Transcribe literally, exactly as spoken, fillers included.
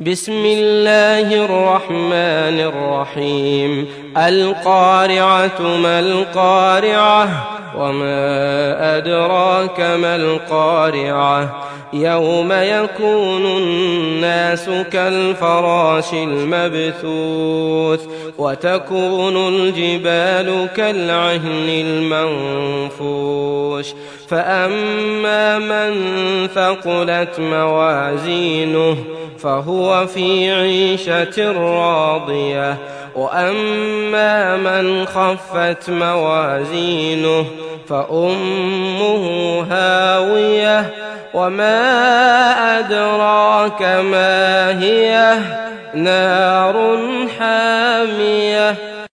بسم الله الرحمن الرحيم. القارعة ما القارعة وما أدراك ما القارعة يوم يكون الناس كالفراش المبثوث وتكون الجبال كالعهن المنفوش فأما من ثقلت موازينه فهو في عيشة راضية وأما من خفت موازينه فأمه هاوية وما أدراك ما هي نار حامية.